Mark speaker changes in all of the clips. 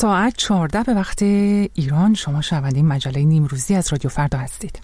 Speaker 1: ساعت 14 به وقت ایران. شما شنونده مجله نیمروزی از رادیو فردا هستید.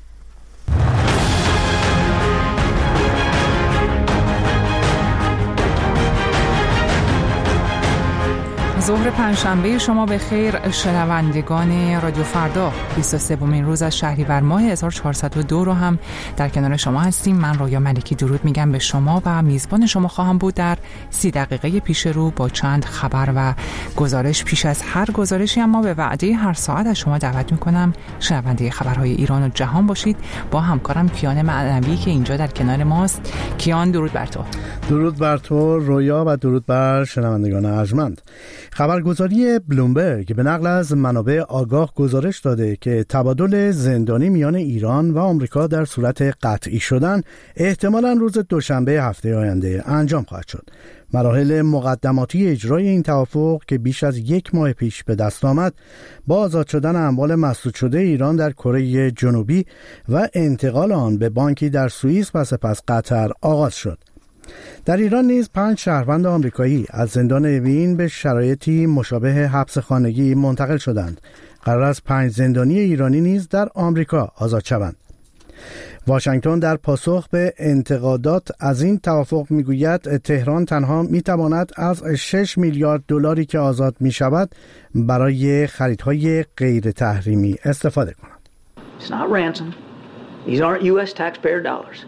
Speaker 1: ظهر پنجشنبه شما به خیر شنوندگان رادیو فردا. 23مین روز از شهریور ماه 1402 رو هم در کنار شما هستیم. من رویا ملکی درود میگم به شما و میزبان شما خواهم بود در 30 دقیقه پیش رو با چند خبر و گزارش. پیش از هر گزارشی اما به وعده هر ساعت از شما دعوت میکنم شنونده خبرهای ایران و جهان باشید با همکارم کیان معنوی که اینجا در کنار ماست. کیان درود بر تو.
Speaker 2: درود بر تو رویا و درود بر شنوندگان ارجمند. خبرگزاری بلومبرگ به نقل از منابع آگاه گزارش داده که تبادل زندانی میان ایران و آمریکا در صورت قطعی شدن احتمالاً روز دوشنبه هفته آینده انجام خواهد شد. مراحل مقدماتی اجرای این توافق که بیش از 1 ماه پیش به دست آمد با آزاد شدن اموال مسدود شده ایران در کره جنوبی و انتقال آن به بانکی در سوئیس و سپس قطر آغاز شد. در ایران نیز 5 شهروند آمریکایی از زندان اوین به شرایطی مشابه حبس خانگی منتقل شدند. قرار است 5 زندانی ایرانی نیز در آمریکا آزاد شوند. واشنگتن در پاسخ به انتقادات از این توافق میگوید تهران تنها میتواند از 6 میلیارد دلاری که آزاد میشود برای خریدهای غیر تحریمی استفاده کند.
Speaker 3: It's not ransom. These aren't US taxpayer dollars.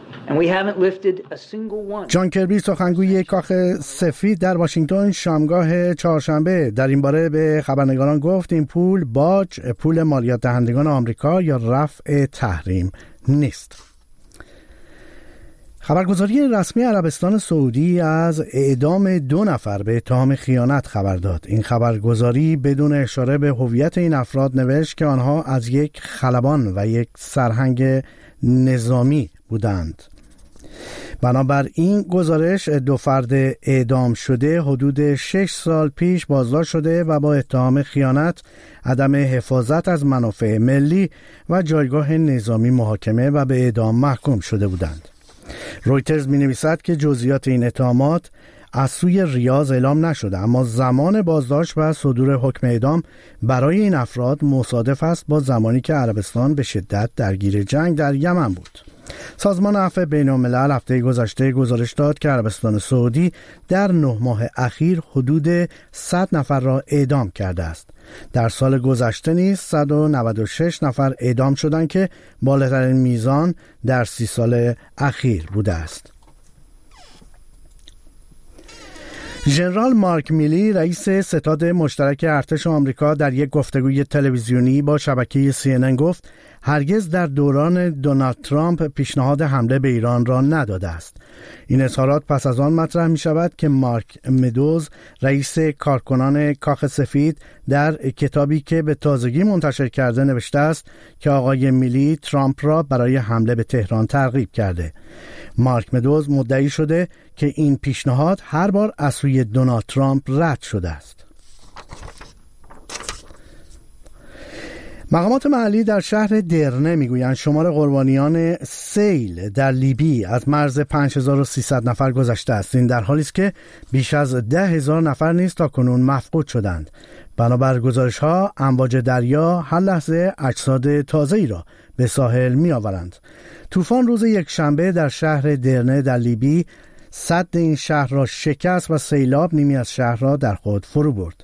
Speaker 2: جان کربی سخنگوی کاخ سفید در واشنگتن شامگاه چهارشنبه در این باره به خبرنگاران گفت این پول باج پول مالیات دهندگان آمریکا یا رفع تحریم نیست. خبرگزاری رسمی عربستان سعودی از اعدام 2 نفر به اتهام خیانت خبر داد. این خبرگزاری بدون اشاره به هویت این افراد نوشت که آنها از یک خلبان و یک سرهنگ نظامی بودند. بنابر این گزارش 2 فرد اعدام شده حدود 6 سال پیش بازداشت شده و با اتهام خیانت، عدم حفاظت از منافع ملی و جایگاه نظامی محاکمه و به اعدام محکوم شده بودند. رویترز می نویسد که جزئیات این اتهامات از سوی ریاض اعلام نشده، اما زمان بازداشت و صدور حکم اعدام برای این افراد مصادف است با زمانی که عربستان به شدت درگیر جنگ در یمن بود. سازمان عفو بین‌الملل هفته گذشته گزارش داد که عربستان سعودی در 9 ماه اخیر حدود 100 نفر را اعدام کرده است. در سال گذشته نیز 196 نفر اعدام شدند که بالاترین میزان در 30 سال اخیر بوده است. ژنرال مارک میلی رئیس ستاد مشترک ارتش آمریکا در یک گفتگوی تلویزیونی با شبکه CNN گفت هرگز در دوران دونالد ترامپ پیشنهاد حمله به ایران را نداده است. این اظهارات پس از آن مطرح می شود که مارک مدوز رئیس کارکنان کاخ سفید در کتابی که به تازگی منتشر کرده نوشته است که آقای میلی ترامپ را برای حمله به تهران ترغیب کرده. مارک مدوز مدعی شده که این پیشنهاد هر بار از سوی دونالد ترامپ رد شده است. مقامات محلی در شهر درنه میگویند شمار قربانیان سیل در لیبی از مرز 5300 نفر گذشته است. این در حالی است که بیش از 10,000 نفر نیز تاکنون مفقود شدند. بنابر گزارش‌ها امواج دریا هر لحظه اجساد تازه‌ای را به ساحل می‌آورند. طوفان روز یکشنبه در شهر درنه در لیبی سد این شهر را شکست و سیلاب نیمی از شهر را در خود فرو برد.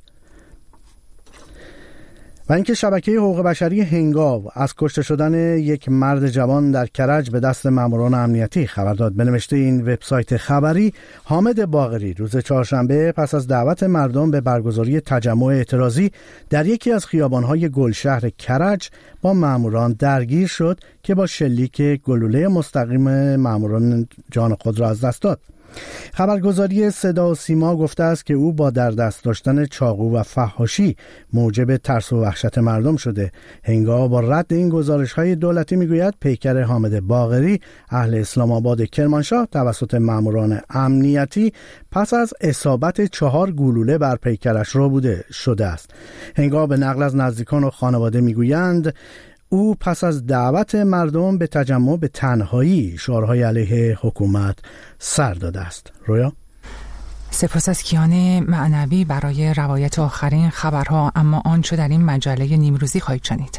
Speaker 2: و اینکه شبکه حقوق بشری هنگاو از کشته شدن یک مرد جوان در کرج به دست ماموران امنیتی خبر داد. به نوشته این وبسایت خبری، حامد باقری روز چهارشنبه پس از دعوت مردم به برگزاری تجمع اعتراضی در یکی از خیابان‌های گلشهر کرج با ماموران درگیر شد که با شلیک گلوله مستقیم ماموران جان خود را از دست داد. خبرگزاری صدا و سیما گفته است که او با در دست داشتن چاقو و فحاشی موجب ترس و وحشت مردم شده. هنگام با رد این گزارش‌های دولتی میگوید پیکر حامد باقری اهل اسلام آباد کرمانشاه توسط ماموران امنیتی پس از اصابت 4 گلوله بر پیکرش را بوده شده است. هنگام به نقل از نزدیکان و خانواده میگویند او پس از دعوت مردم به تجمع به تنهایی شعارهای علیه حکومت سر داده است. رویا؟
Speaker 1: سپاس از کیان معنوی برای روایت آخرین خبرها. اما آنچه در این مجله نیمروزی خواهید شنید.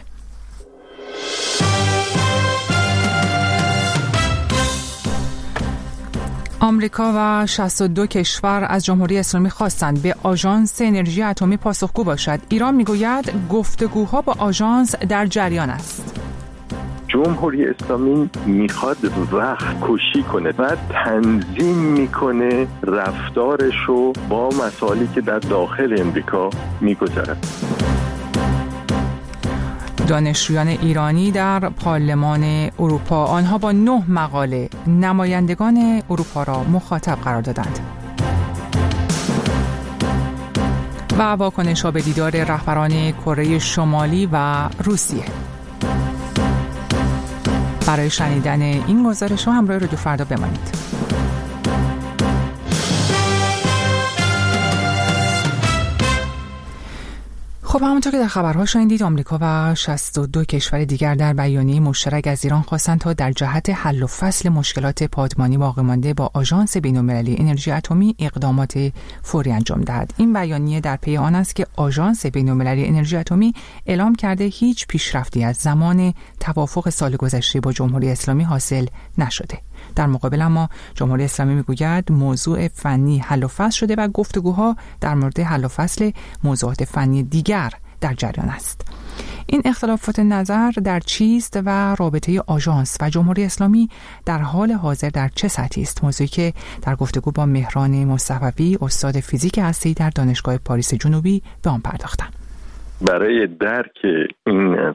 Speaker 1: آمریکا و 62 کشور از جمهوری اسلامی خواستند به آژانس انرژی اتمی پاسخگو باشد. ایران میگوید گفتگوها با آژانس در جریان است.
Speaker 4: جمهوری اسلامی میخواد وقت کشی کنه و تنظیم میکنه رفتارش رو با مسائلی که در داخل امریکا میگذرد.
Speaker 1: دانشجویان ایرانی در پارلمان اروپا، آنها با 9 مقاله نمایندگان اروپا را مخاطب قرار دادند. و واکنش‌ها به دیدار رهبران کره شمالی و روسیه. برای شنیدن این گزارش‌ها همراه رادیو فردا بمانید. خب همونطور که در خبرها شنیدید، آمریکا و 62 کشور دیگر در بیانیه مشترک از ایران خواستند تا در جهت حل و فصل مشکلات پادمانی باقی مانده با آژانس بین‌المللی انرژی اتمی اقدامات فوری انجام دهد. این بیانیه در پی آن است که آژانس بین‌المللی انرژی اتمی اعلام کرده هیچ پیشرفتی از زمان توافق سال گذشته با جمهوری اسلامی حاصل نشده. در مقابل اما جمهوری اسلامی میگوید موضوع فنی حل و فصل شده و گفتگوها در مورد حل و فصل موضوعات فنی دیگر در جریان است. این اختلافات نظر در چیست و رابطه آژانس و جمهوری اسلامی در حال حاضر در چه سطحی است؟ موضوعی که در گفتگو با مهران مصطفی، استاد فیزیک هسته‌ای در دانشگاه پاریس جنوبی، به آن پرداختم.
Speaker 4: برای درک این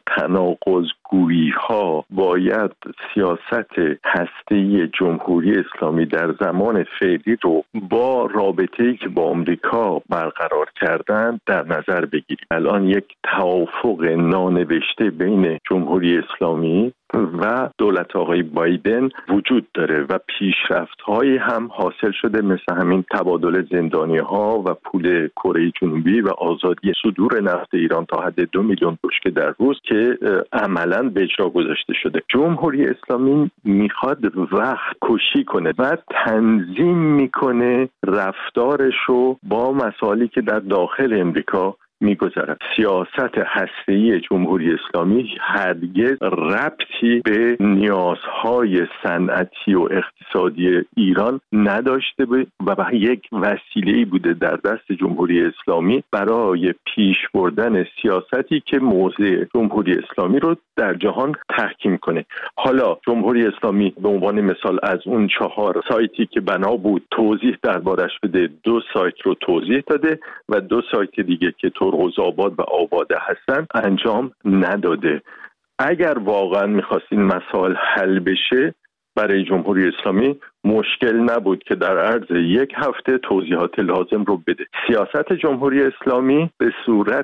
Speaker 4: تناقض‌گویی ها باید سیاست هسته‌ای جمهوری اسلامی در زمان فعلی رو با رابطه‌ای که با آمریکا برقرار کردن در نظر بگیریم. الان یک توافق نانوشته بین جمهوری اسلامی و دولت آقای بایدن وجود داره و پیشرفت‌هایی هم حاصل شده، مثل همین تبادل زندانی‌ها و پول کره جنوبی و آزادی صدور نفت ایران تا حد 2 میلیون بشکه در روز که عملاً به اجرا گذاشته شده. جمهوری اسلامی میخواد وقت کشی کنه و تنظیم میکنه رفتارش رو با مسائلی که در داخل امریکا میگذرد. سیاست هسته‌ای جمهوری اسلامی هرگز ربطی به نیازهای صنعتی و اقتصادی ایران نداشته و یک وسیله‌ای بوده در دست جمهوری اسلامی برای پیش بردن سیاستی که موضع جمهوری اسلامی رو در جهان تحکیم کنه. حالا جمهوری اسلامی به عنوان مثال از اون 4 سایتی که بنا بود توضیح دربارش بده، 2 سایت رو توضیح داده و 2 سایت دیگه که ترمزآباد و آباده هستن انجام نداده. اگر واقعا می‌خواست این مسائل حل بشه، برای جمهوری اسلامی مشکل نبود که در عرض 1 هفته توضیحات لازم رو بده. سیاست جمهوری اسلامی به صورت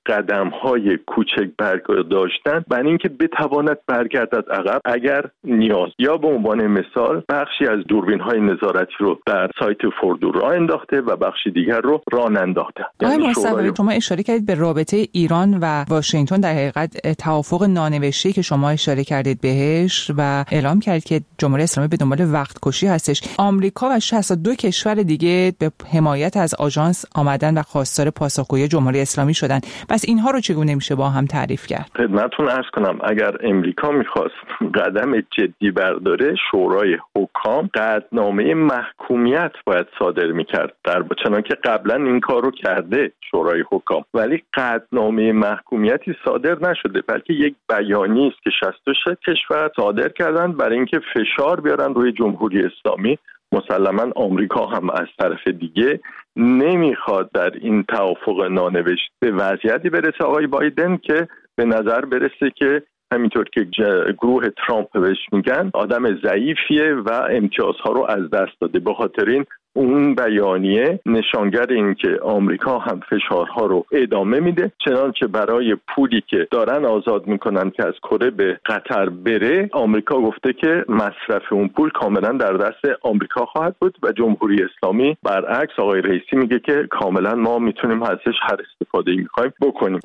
Speaker 4: قدم‌های کوچک برداشتن برای اینکه بتواند برگردد عقب اگر نیاز، یا به عنوان مثال بخشی از دوربین‌های نظارتی رو در سایت فوردو راه انداخته و بخشی دیگر رو راه ننداخته.
Speaker 1: آقای مصطفی، شما اشاره کردید به رابطه ایران و واشنگتن، در حقیقت توافق نانوشته‌ای که شما اشاره کردید بهش و اعلام کردید که جمهوری اسلامی به دنبال وقت کشی هستش. آمریکا و 62 کشور دیگه به حمایت از آژانس آمدن و خواستار پاسخگویی جمهوری اسلامی شدن. پس اینها رو چگونه میشه با هم تعریف کرد؟
Speaker 4: خدمتتون عرض کنم اگر امریکا میخواست قدم جدی برداره، شورای حکام قطعنامه محکومیت باید صادر میکرد، در چنانکه قبلا این کارو کرده شورای حکام، ولی قطعنامه محکومیتی صادر نشده، بلکه یک بیانیه است که 66 کشور صادر کردن برای اینکه فشار بیارن روی جمهوری اسلامی. مسلماً آمریکا هم از طرف دیگه نمیخواد در این توافق نانوشته به وضعیتی برسه آقای بایدن که به نظر برسه که همینطور که گروه ترامپ بهش میگن آدم ضعیفیه و امتیازها رو از دست داده. به خاطر این اون بیانیه نشانگر این که آمریکا هم فشارها رو ادامه میده، چنانچه برای پولی که دارن آزاد میکنن که از کره به قطر بره، آمریکا گفته که مصرف اون پول کاملا در دست آمریکا خواهد بود و جمهوری اسلامی برعکس آقای رئیسی میگه که کاملا ما میتونیم ازش هر استفاده‌ای میخوایم بکنیم.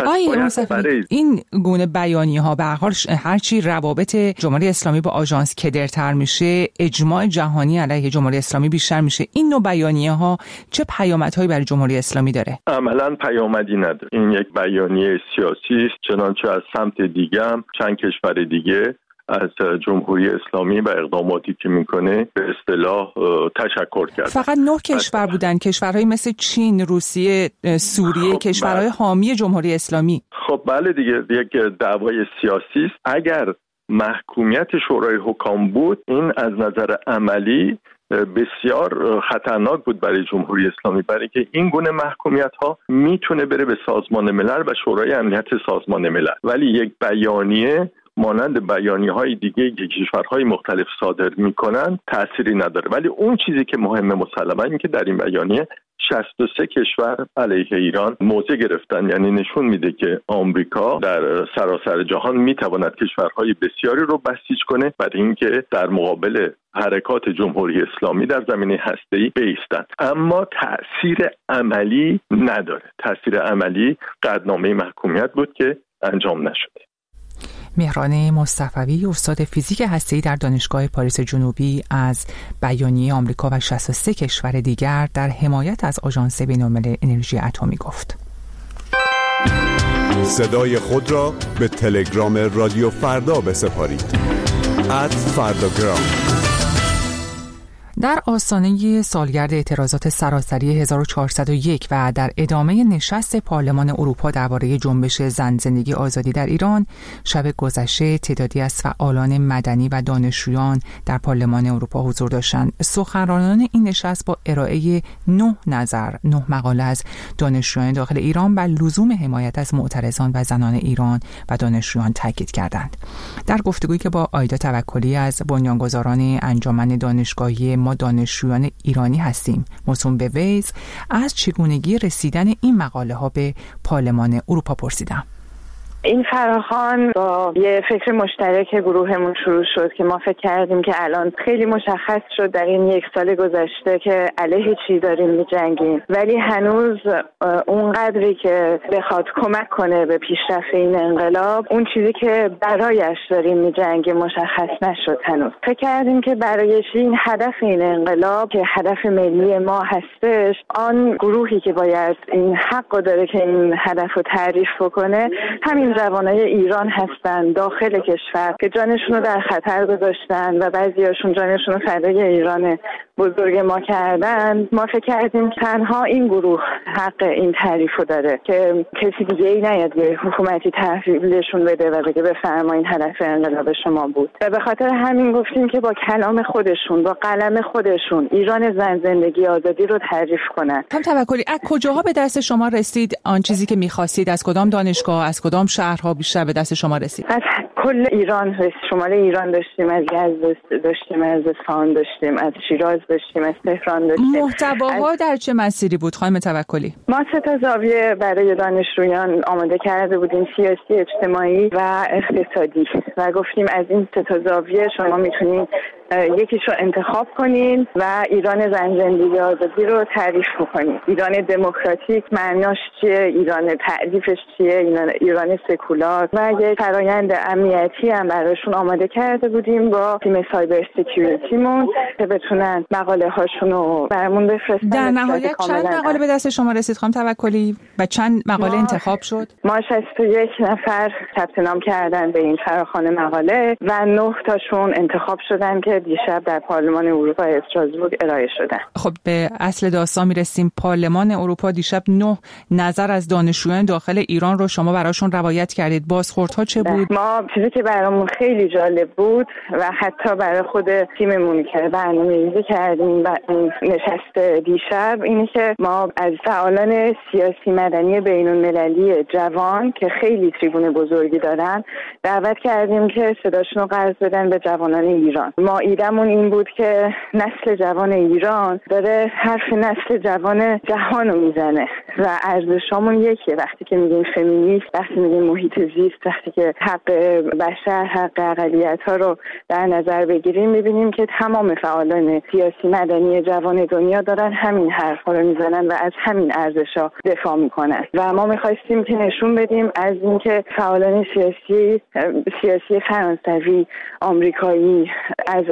Speaker 1: این گونه بیانیه ها به هر حال هرچی روابط جمهوری اسلامی با آژانس کدرتر میشه، اجماع جهانی علیه جمهوری اسلامی بیشتر میشه. این نوع بیانیه ها چه پیامدهایی برای جمهوری اسلامی داره؟
Speaker 4: عملاً پیامدی نداره. این یک بیانیه سیاسی است، چنانچه از سمت دیگه هم چند کشور دیگه از جمهوری اسلامی و اقداماتی که میکنه به اصطلاح تشکر کرد.
Speaker 1: فقط 9 کشور بودن، کشورهایی مثل چین، روسیه، سوریه، کشورهای حامی جمهوری اسلامی.
Speaker 4: خب بله دیگه، یک دعوای سیاسی است. اگر محکومیت شورای حکام بود، این از نظر عملی بسیار خطرناک بود برای جمهوری اسلامی، برای که این گونه محکومیت ها میتونه بره به سازمان ملل و شورای امنیت سازمان ملل، ولی یک بیانیه مانند بیانیه‌های دیگه که کشورهای مختلف صادر میکنن تأثیری نداره. ولی اون چیزی که مهمه مسلماً این که در این بیانیه 63 کشور علیه ایران موضع گرفتن، یعنی نشون میده که آمریکا در سراسر جهان میتواند کشورهای بسیاری رو بسیج کنه برای اینکه در مقابل حرکات جمهوری اسلامی در زمینه هسته‌ای بایستند، اما تأثیر عملی نداره. تأثیر عملی قطعنامه محکومیت بود که انجام نشده.
Speaker 1: مهران مصطفوی، استاد فیزیک هسته‌ای در دانشگاه پاریس جنوبی، از بیانیه آمریکا و 63 کشور دیگر در حمایت از آژانس بین‌المللی انرژی اتمی گفت.
Speaker 5: صدای خود را به تلگرام رادیو فردا بسپارید. @فرداگرام.
Speaker 1: در آستانه سالگرد اعتراضات سراسری 1401 و در ادامه نشست پارلمان اروپا درباره جنبش زن زندگی آزادی در ایران، شب گذشته تعدادی از فعالان مدنی و دانشجویان در پارلمان اروپا حضور داشتند. سخنرانان این نشست با ارائه 9 مقاله از دانشجویان داخل ایران بر لزوم حمایت از معترضان و زنان ایران و دانشجویان تاکید کردند. در گفتگویی که با آیدا توکلی از بنیانگذاران انجمن دانشگاهی ما دانشجویان ایرانی هستیم موسوم به ویز، از چگونگی رسیدن این مقاله ها به پارلمان اروپا پرسیدم.
Speaker 6: این فراخوان با یه فکر مشترک گروهمون شروع شد که ما فکر کردیم که الان خیلی مشخص شد در این 1 سال گذشته که علیه چی داریم می‌جنگیم، ولی هنوز اونقدری که بخواد کمک کنه به پیشرفت این انقلاب، اون چیزی که برایش داریم می‌جنگیم مشخص نشد هنوز. فکر کردیم که برای این هدف این انقلاب که هدف ملی ما هستش، آن گروهی که باید این حق داره که این هدف رو تعریف بکنه همین جوانای ایران هستن داخل کشور که جانشون رو در خطر گذاشتن و بعضیاشون جانشون رو فدای ایران بزرگ ما کردن. ما فکر کردیم تنها این گروه حق این تعریف رو داره که کسی دیگه ای نیاد به حکومتی تحویلشون بده و بگه بفرمایین هدف انقلاب شما بود. و به خاطر همین گفتیم که با کلام خودشون، با قلم خودشون ایران زن زندگی آزادی رو تعریف کنن.
Speaker 1: هم توکلی، از کجاها به دست شما رسید آن چیزی که می‌خواستید؟ از کدام دانشگاه، از کدام شهرها بیشتر به دست شما رسید؟
Speaker 6: از کل ایران، شمال ایران داشتیم، از یزد داشتیم، از اصفهان داشتیم، از شیراز داشتیم، از تهران داشتیم.
Speaker 1: محتواها در چه مسیری بود خانم توکلی؟
Speaker 6: ما 3 زاویه برای دانشجویان آماده کرده بودیم، سیاسی، اجتماعی و اقتصادی، و گفتیم از این 3 زاویه شما میتونید یکیش رو انتخاب کنین و ایران زن زندگی آزادی رو تعریف بکنین. ایران دموکراتیک معناش چیه؟ ایران تعریفش چیه؟ ایران سکولار. و یه فرایند امنیتی هم براشون آماده کرده بودیم با تیم سایبر سکیوریتیمون که بتونن مقاله هاشون رو برامون بفرستن.
Speaker 1: در نهایت چند مقاله به دست شما رسید خانم توکلی و چند مقاله انتخاب شد؟
Speaker 6: ما 61 نفر ثبت نام کردن به این فراخوان مقاله و 9 تاشون انتخاب شدن که دیشب در پارلمان اروپا استراسبورگ ارائه شدن.
Speaker 1: خب به اصل داستان میرسیم. پارلمان اروپا دیشب 9 نظر از دانشجویان داخل ایران رو شما براشون روایت کردید. بازخوردها چه بود؟
Speaker 6: ما چیزی که برامون خیلی جالب بود و حتی برای خود تیممون که برنامه‌ریزی کردیم و نشست دیشب، اینه که ما از فعالان سیاسی مدنی بین‌المللی جوان که خیلی تریبون بزرگی دارن دعوت کردیم که صداشون رو قرض بدن به جوانان ایران. ما ایدمون این بود که نسل جوان ایران داره حرف نسل جوان جهان رو میزنه و ارزشامون یکیه. وقتی که میگیم فمینیست، وقتی میگیم محیط زیست، وقتی که حق بشر، حق اقلیت‌ها رو در نظر بگیریم، میبینیم که تمام فعالان سیاسی مدنی جوان دنیا دارن همین حرفا رو میزنن و از همین ارزش‌ها دفاع میکنن. و ما میخواستیم که نشون بدیم از اینکه فعالان سیاسی فرانسوی، آمریکایی، از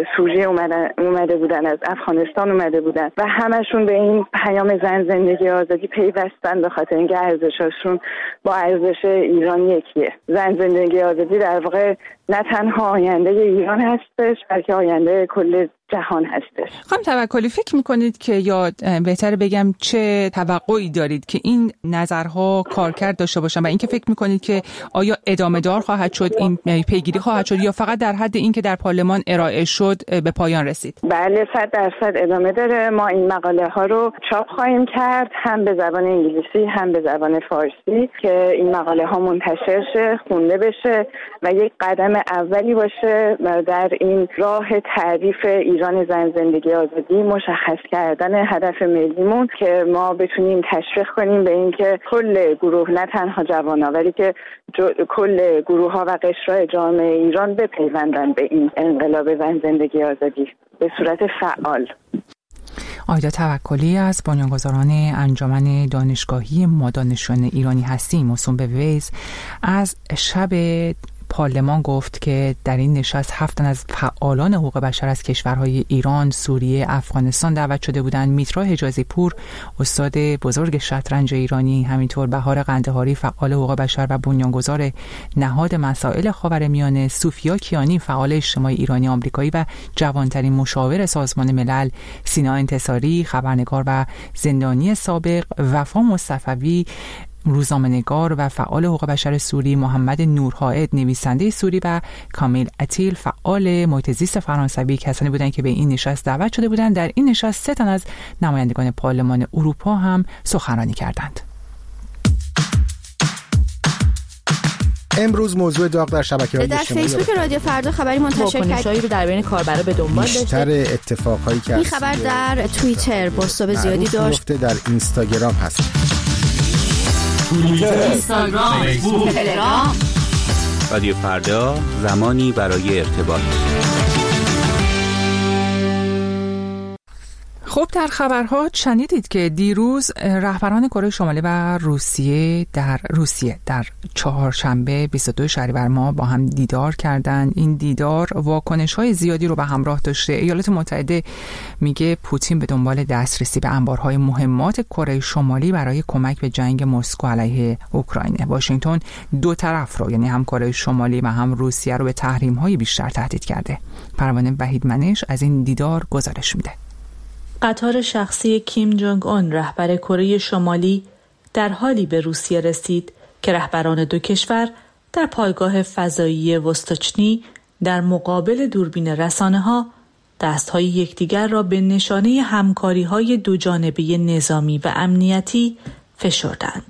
Speaker 6: سوریه اومده بودن، از افغانستان اومده بودن و همشون به این پیام زن زندگی آزادی پیوستن، به خاطر اینکه ارزشاشون با ارزش ایران یکیه. زن زندگی آزادی در واقع نه تنها آینده ایران هستش بلکه آینده کل جهان هستش.
Speaker 1: خانم توکلی، فکر میکنید که، یا بهتر بگم چه توقعی دارید که این نظرها کارکرد داشته باشن و اینکه فکر میکنید که آیا ادامه دار خواهد شد، این پیگیری خواهد شد، یا فقط در حد این که در پارلمان ارائه شد به پایان رسید؟
Speaker 6: بله 100% ادامه داره. ما این مقاله ها رو چاپ خواهیم کرد، هم به زبان انگلیسی هم به زبان فارسی، که این مقاله ها منتشر شه، خونده بشه و یک قدم اولی باشه در این راه تعریف ایران زن زندگی آزادی، مشخص کردن هدف ملیمون که ما بتونیم تشویق کنیم به این که کل گروه، نه تنها جوانا ولی که کل گروه ها و قشرهای جامعه ایران بپیوندن به این انقلاب زن زندگی آزادی به صورت فعال.
Speaker 1: آیدا توکلی از بنیانگذاران انجمن دانشگاهی ما دانشجویان ایرانی هستیم موسوم به ویز از شب پارلمان گفت که در این نشست 7 تن از فعالان حقوق بشر از کشورهای ایران، سوریه، افغانستان دعوت شده بودند. میترا حجازی پور، استاد بزرگ شطرنج ایرانی، همینطور بهار قندهاری، فعال حقوق بشر و بنیانگذار نهاد مسائل خاورمیانه، سوفیا کیانی، فعال اجتماعی ایرانی آمریکایی و جوانترین مشاور سازمان ملل، سینا انتصاری، خبرنگار و زندانی سابق، وفا مصطفوی، روزنامه‌نگار و فعال حقوق بشر سوری، محمد نورهائد، نویسنده سوری و کامیل اتیل، فعال محیط زیست فرانسوی، کسانی بودند که به این نشست دعوت شده بودند. در این نشست 3 تن از نمایندگان پارلمان اروپا هم سخنرانی کردند.
Speaker 2: امروز موضوع داغ در شبکه‌های اجتماعی
Speaker 7: در فیسبوک رادیو فردا خبری منتشر کرد رو در بین کاربرا به دنبال داشته.
Speaker 2: بیشتر اتفاقایی که
Speaker 7: این خبر در توییتر بازتاب زیادی داشت.
Speaker 2: در اینستاگرام هست.
Speaker 8: اینستاگرام، فیسبوک، تلگرام. رادیو فردا، زمانی برای ارتباط.
Speaker 1: خب در خبرها شنیدید که دیروز رهبران کره شمالی و روسیه در چهارشنبه 22 شهریور ماه با هم دیدار کردند. این دیدار واکنش‌های زیادی رو به همراه داشته. ایالات متحده میگه پوتین به دنبال دسترسی به انبارهای مهمات کره شمالی برای کمک به جنگ مسکو علیه اوکراینه. واشنگتن دو طرف رو، یعنی هم کره شمالی و هم روسیه رو به تحریم‌های بیشتر تهدید کرده. پروانه وحید منش از این دیدار گزارش میده.
Speaker 9: قطار شخصی کیم جونگ اون رهبر کره شمالی در حالی به روسیه رسید که رهبران دو کشور در پایگاه فضایی وستاچنی در مقابل دوربین رسانه‌ها دست‌های یکدیگر را به نشانه همکاری‌های دوجانبه نظامی و امنیتی فشردند.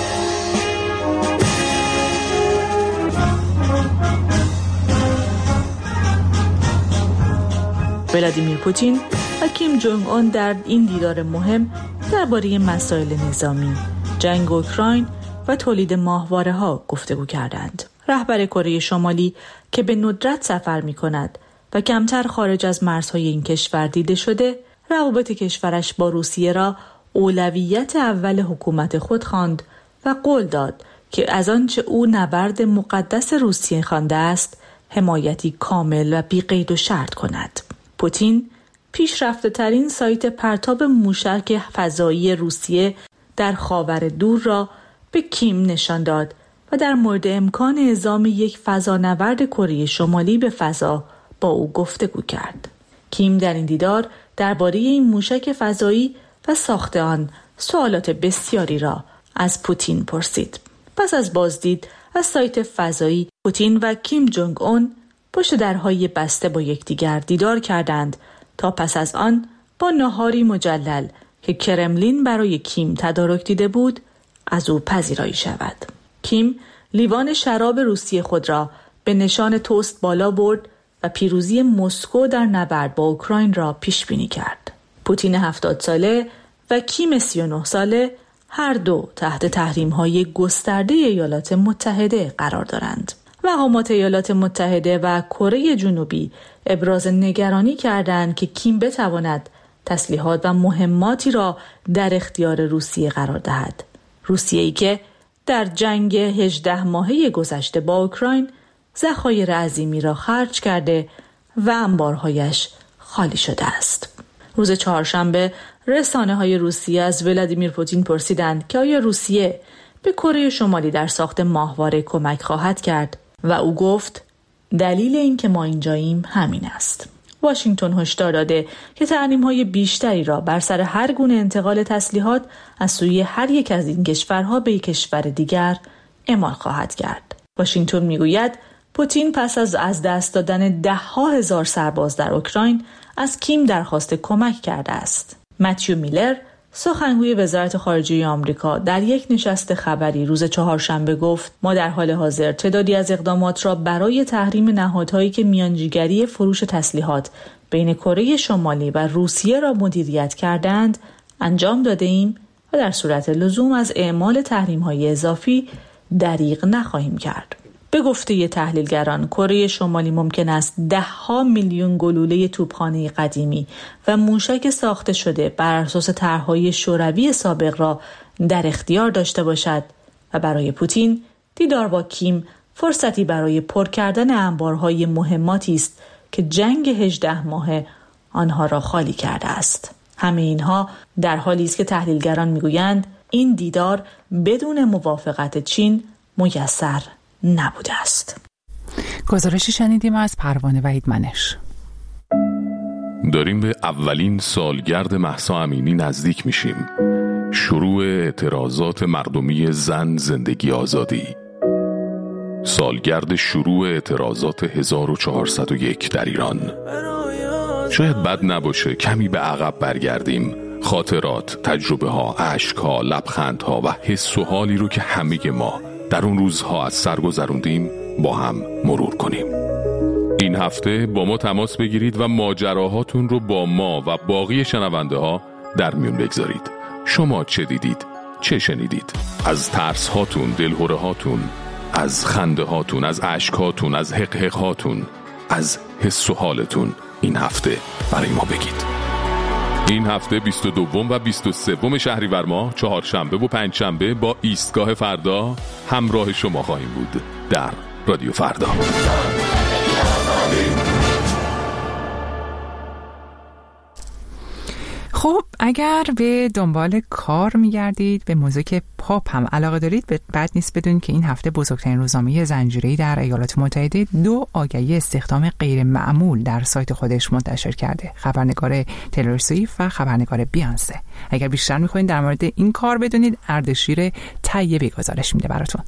Speaker 9: ولادیمیر پوتین و کیم جونگ اون در این دیدار مهم درباره مسائل نظامی، جنگ اوکراین و تولید ماهواره‌ها گفتگو کردند. رهبر کره شمالی که به ندرت سفر می‌کند و کمتر خارج از مرزهای این کشور دیده شده، روابط کشورش با روسیه را اولویت اول حکومت خود خواند و قول داد که از آنچه او نبرد مقدس روسیه خوانده است، حمایتی کامل و بی‌قید و شرط کند. پوتین پیشرفته ترین سایت پرتاب موشک فضایی روسیه در خاور دور را به کیم نشان داد و در مورد امکان اعزام یک فضانورد کره شمالی به فضا با او گفتگو کرد. کیم در این دیدار درباره این موشک فضایی و ساخت آن سوالات بسیاری را از پوتین پرسید. پس از بازدید از سایت فضایی، پوتین و کیم جونگ اون پشت درهای بسته با یکدیگر دیدار کردند تا پس از آن با ناهاری مجلل که کرملین برای کیم تدارک دیده بود از او پذیرایی شود. کیم لیوان شراب روسیه خود را به نشان توست بالا برد و پیروزی مسکو در نبرد با اوکراین را پیش بینی کرد. پوتین 70 ساله و کیم 39 ساله هر دو تحت تحریم‌های گسترده ایالات متحده قرار دارند. مقامات ایالات متحده و کره جنوبی ابراز نگرانی کردند که کیم بتواند تسلیحات و مهماتی را در اختیار روسیه قرار دهد. روسیه‌ای که در جنگ 18 ماهه گذشته با اوکراین ذخایر عظیمی را خرج کرده و انبارهایش خالی شده است. روز چهارشنبه رسانه‌های روسیه از ولادیمیر پوتین پرسیدند که آیا روسیه به کره شمالی در ساخت ماهواره کمک خواهد کرد و او گفت دلیل این که ما اینجاییم همین است. واشنگتن هشدار داده که تحریم‌های بیشتری را بر سر هر گونه انتقال تسلیحات از سوی هر یک از این کشورها به یک کشور دیگر اعمال خواهد کرد. واشنگتن میگوید پوتین پس از دست دادن 10,000 سرباز در اوکراین از کیم درخواست کمک کرده است. متیو میلر سخنگوی وزارت خارجه آمریکا در یک نشست خبری روز چهارشنبه گفت ما در حال حاضر تعدادی از اقدامات را برای تحریم نهادهایی که میانجیگری فروش تسلیحات بین کره شمالی و روسیه را مدیریت کردند انجام داده ایم و در صورت لزوم از اعمال تحریم‌های اضافی دریغ نخواهیم کرد. به گفته تحلیلگران کره شمالی ممکن است 10 میلیون گلوله توپخانه قدیمی و موشک ساخته شده بر اساس طرح‌های شوروی سابق را در اختیار داشته باشد و برای پوتین دیدار با کیم فرصتی برای پر کردن انبارهای مهماتی است که جنگ 18 ماهه آنها را خالی کرده است. همه اینها در حالی است که تحلیلگران میگویند این دیدار بدون موافقت چین میسر نبوده است.
Speaker 1: گزارشی شنیدیم از پروانه وحید منش.
Speaker 10: داریم به اولین سالگرد مهسا امینی نزدیک میشیم. شروع اعتراضات مردمی زن زندگی آزادی. سالگرد شروع اعتراضات 1401 در ایران. شاید بد نباشه کمی به عقب برگردیم. خاطرات، تجربه ها، عشق ها، لبخند ها و حس و حالی رو که همه ما در اون روزها از سر گذروندیم با هم مرور کنیم. این هفته با ما تماس بگیرید و ماجراهاتون رو با ما و باقی شنونده ها در میون بگذارید. شما چه دیدید؟ چه شنیدید؟ از ترس هاتون، دلهره هاتون، از خنده هاتون، از عشق هاتون، از حق هاتون، از حس و حالتون این هفته برای ما بگید. این هفته 22 و 23 شهریور ماه، چهارشنبه و پنجشنبه با ایستگاه فردا همراه شما خواهیم بود در رادیو فردا.
Speaker 1: خب اگر به دنبال کار میگردید به موزیک پاپ هم علاقه دارید بد نیست بدونید که این هفته بزرگترین روزنامه زنجیره‌ای در ایالات متحده 2 آگهی استخدام غیر معمول در سایت خودش منتشر کرده. خبرنگار تیلور سویفت و خبرنگار بیانسه. اگر بیشتر می‌خواید در مورد این کار بدونید اردشیر طیبی گزارش میده براتون.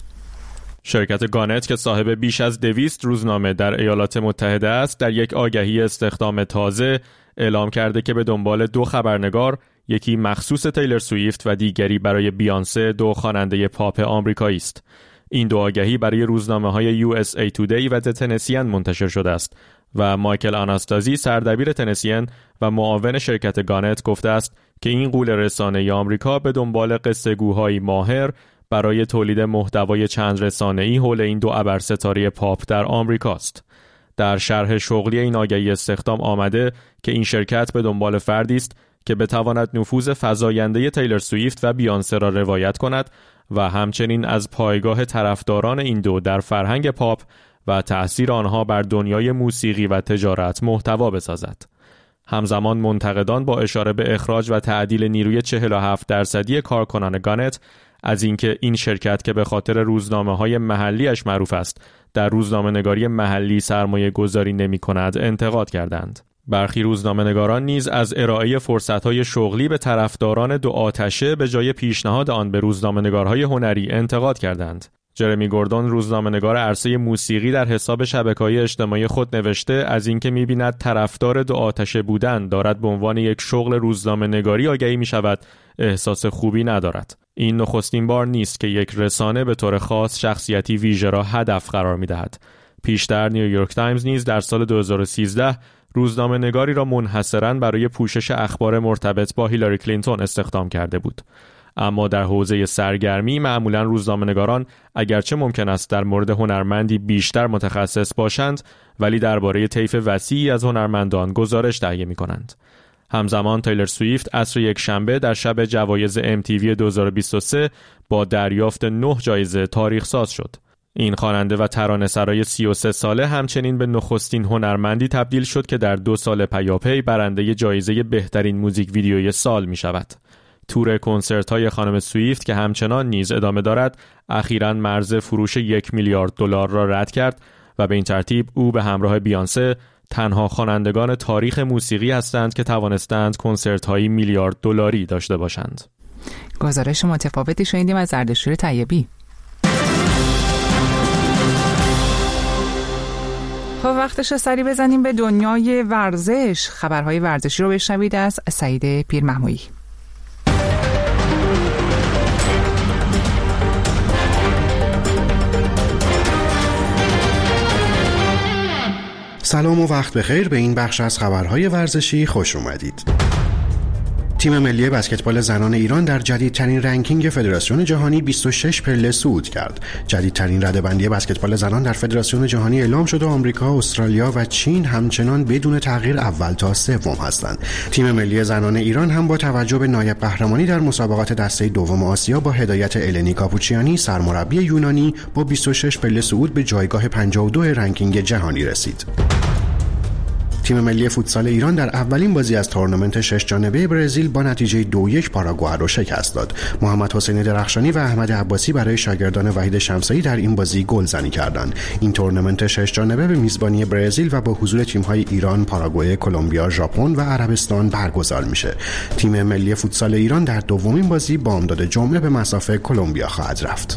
Speaker 11: شرکت گانت که صاحب بیش از 200 روزنامه در ایالات متحده است در یک آگهی استخدام تازه اعلام کرده که به دنبال 2 خبرنگار، یکی مخصوص تیلور سویفت و دیگری برای بیانسه، 2 خواننده پاپ آمریکایی است. این 2 آگهی برای روزنامه‌های USA Today و The Tennessean منتشر شده است و مایکل آناستازی سردبیر تنسین و معاون شرکت گانت گفته است که این غول رسانه‌ای آمریکا به دنبال قصه‌گوهای ماهر برای تولید محتوای چند رسانه‌ای حول این 2 ابرستاره پاپ در آمریکاست. در شرح شغلی این آگهی استخدام آمده که این شرکت به دنبال فردی است که بتواند نفوذ فزاینده تیلور سویفت و بیانسه را روایت کند و همچنین از پایگاه طرفداران این 2 در فرهنگ پاپ و تأثیر آنها بر دنیای موسیقی و تجارت محتوا بسازد. همزمان منتقدان با اشاره به اخراج و تعدیل نیروی 47% کارکنان گانت از اینکه این شرکت که به خاطر روزنامه‌های محلیش معروف است در روزنامه‌نگاری محلی سرمایه گذاری نمی‌کند انتقاد کردند. برخی روزنامه‌نگاران نیز از ارائه فرصت‌های شغلی به طرفداران 2 آتشه به جای پیشنهاد آن به روزنامه‌نگارهای هنری انتقاد کردند. جرمی گوردون روزنامه‌نگار عرصه موسیقی در حساب شبکه‌های اجتماعی خود نوشته از اینکه می‌بیند طرفدار 2 آتشه بودن دارد به عنوان یک شغل روزنامه‌نگاری آگهی می‌شود، احساس خوبی ندارد. این نخستین بار نیست که یک رسانه به طور خاص شخصیتی ویژه را هدف قرار می‌دهد. پیشتر نیویورک تایمز نیز در سال 2013 روزنامه‌نگاری را منحصراً برای پوشش اخبار مرتبط با هیلاری کلینتون استخدام کرده بود. اما در حوزه سرگرمی معمولاً روزنامه‌نگاران اگرچه ممکن است در مورد هنرمندی بیشتر متخصص باشند ولی درباره طیف وسیعی از هنرمندان گزارش تهیه می‌کنند. همزمان تیلور سویفت عصر یک شنبه در شب جوایز MTV 2023 با دریافت 9 جایزه تاریخ ساز شد. این خواننده و ترانه‌سرای 33 ساله همچنین به نخستین هنرمندی تبدیل شد که در 2 سال پیاپی برنده جایزه بهترین موزیک ویدیوی سال می شود. تور کنسرت‌های خانم سویفت که همچنان نیز ادامه دارد، اخیراً مرز فروش $1 میلیارد را رد کرد و به این ترتیب او به همراه بیانسه تنها خوانندگان تاریخ موسیقی هستند که توانستند کنسرت‌های $1 میلیارد داشته باشند.
Speaker 1: گزارش متفاوتی شنیدیم از اردشیر طیبی. خب وقتش سری بزنیم به دنیای ورزش. خبرهای ورزشی رو بشنوید از سعید پیرمحمودی.
Speaker 12: سلام و وقت بخیر، به این بخش از خبرهای ورزشی خوش اومدید. تیم ملی بسکتبال زنان ایران در جدیدترین رنکینگ فدراسیون جهانی 26 پله صعود کرد. جدیدترین رده‌بندی بسکتبال زنان در فدراسیون جهانی اعلام شده و آمریکا، استرالیا و چین همچنان بدون تغییر اول تا سوم هستند. تیم ملی زنان ایران هم با توجه به نایب قهرمانی در مسابقات دسته دوم آسیا با هدایت النی کاپوچیانی سرمربی یونانی با 26 پله صعود به جایگاه 52 رنکینگ جهانی رسید. تیم ملی فوتسال ایران در اولین بازی از تورنمنت 6 جانبه برزیل با نتیجه 2-1 پاراگوئه را شکست داد. محمد حسین درخشانی و احمد عباسی برای شاگردان وحید شمسایی در این بازی گلزنی کردند. این تورنمنت 6 جانبه به میزبانی برزیل و با حضور تیم‌های ایران، پاراگوئه، کلمبیا، ژاپن و عربستان برگزار میشه. تیم ملی فوتسال ایران در دومین بازی بامداد جمعه به مصاف کلمبیا خواهد رفت.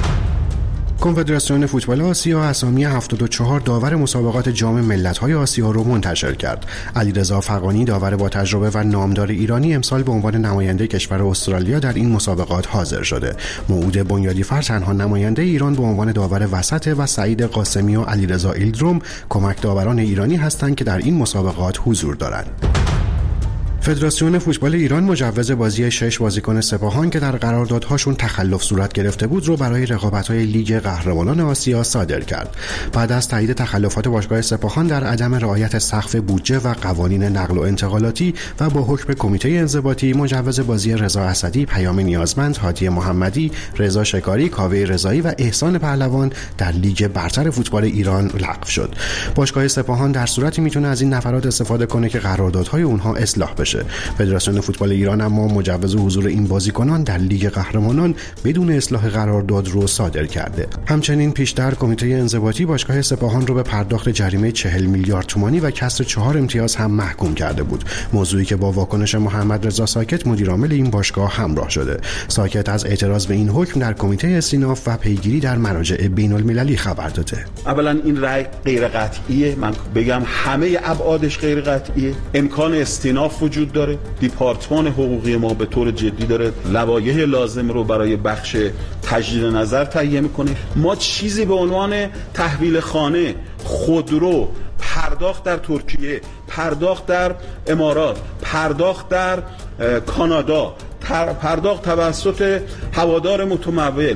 Speaker 12: کنفدراسیون فوتبال آسیا اسامی 74 داور مسابقات جام ملت‌های آسیا را منتشر کرد. علیرضا فغانی داور با تجربه و نامدار ایرانی امسال به عنوان نماینده کشور استرالیا در این مسابقات حاضر شده. موعود بنیادی‌فر تنها نماینده ایران به عنوان داور وسط و سعید قاسمی و علیرضا ایلدروم کمک داوران ایرانی هستند که در این مسابقات حضور دارند. فدراسیون فوتبال ایران مجوز بازی 6 بازیکن سپاهان که در قراردادهاشون تخلف صورت گرفته بود رو برای رقابت‌های لیگ قهرمانان آسیا صادر کرد. بعد از تایید تخلفات باشگاه سپاهان در عدم رعایت سقف بودجه و قوانین نقل و انتقالاتی و با حکم کمیته انضباطی، مجوز بازی رضا اسدی، پیام نیازمند، هادی محمدی، رضا شکاری، کاوه رضایی و احسان پهلوان در لیگ برتر فوتبال ایران لغو شد. باشگاه سپاهان در صورتی میتونه از این نفرات استفاده کنه که قراردادهای اونها اصلاح بشه. فدراسیون فوتبال ایران اما مجوز حضور این بازیکنان در لیگ قهرمانان بدون اصلاح قرارداد رو صادر کرده. همچنین پیشتر کمیته انضباطی باشگاه سپاهان رو به پرداخت جریمه 40 میلیارد تومانی و کسر 4 امتیاز هم محکوم کرده بود، موضوعی که با واکنش محمد رضا ساکت مدیرعامل این باشگاه همراه شده. ساکت از اعتراض به این حکم در کمیته استیناف و پیگیری در مراجع بین‌المللی خبر داده.
Speaker 13: اولا این رأی غیر قطعیه، من بگم همه ابعادش غیر قطعیه. امکان استیناف وجود داره. دیپارتمان حقوقی ما به طور جدی داره لوایح لازم رو برای بخش تجدید نظر تهیه میکنه. ما چیزی به عنوان تحویل خانه، خودرو، پرداخت در ترکیه، پرداخت در امارات، پرداخت در کانادا، پرداخت توسط هوادار متمول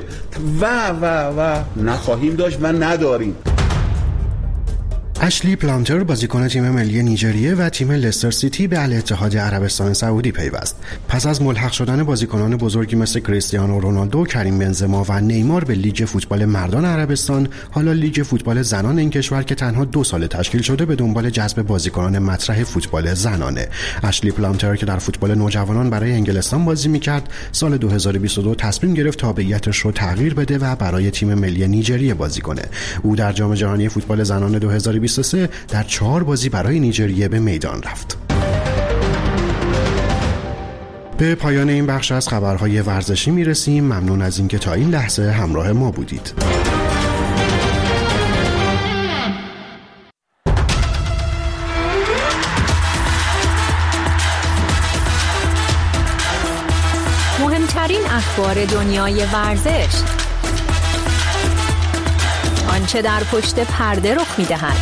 Speaker 13: و نخواهیم داشت و نداریم.
Speaker 12: اشلی پلانتر بازیکن تیم ملی نیجریه و تیم لستر سیتی به الاتحاد عربستان سعودی پیوست. پس از ملحق شدن بازیکنان بزرگی مثل کریستیانو رونالدو، کریم بنزما و نیمار به لیگ فوتبال مردان عربستان، حالا لیگ فوتبال زنان این کشور که تنها 2 سال تشکیل شده به دنبال جذب بازیکنان مطرح فوتبال زنانه. اشلی پلانتر که در فوتبال نوجوانان برای انگلستان بازی می‌کرد، سال 2022 تصمیم گرفت تابعیتش رو تغییر بده و برای تیم ملی نیجریه بازی کنه. او در جام جهانی فوتبال زنان 2023 در 4 بازی برای نیجریه به میدان رفت. به پایان این بخش از خبرهای ورزشی میرسیم. ممنون از اینکه تا این لحظه همراه ما بودید.
Speaker 14: مهمترین اخبار دنیای ورزش، آنچه در پشت پرده رخ می‌دهد،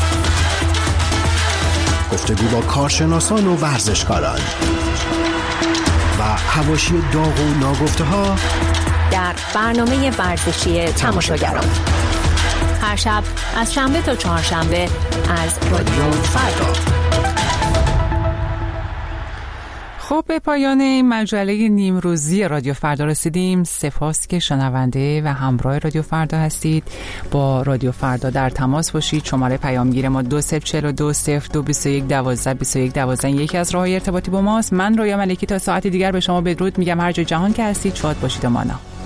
Speaker 12: گفتگو با کارشناسان و ورزشکاران و حواشی داغ و ناگفته‌ها
Speaker 14: در برنامه ورزشی تماشاگران، هر شب از شنبه تا چهارشنبه از رادیو فردا.
Speaker 1: خب به پایان این مجله نیمروزی رادیو فردا رسیدیم. سپاس که شنونده و همراه رادیو فردا هستید. با رادیو فردا در تماس باشید. شماره پیامگیر ما 2042 0221 12 21 12 یکی از راه‌های ارتباطی با ماست. من رویا ملکی تا ساعت دیگر به شما بدرود میگم. هر جای جهان که هستید شاد باشید و مانا.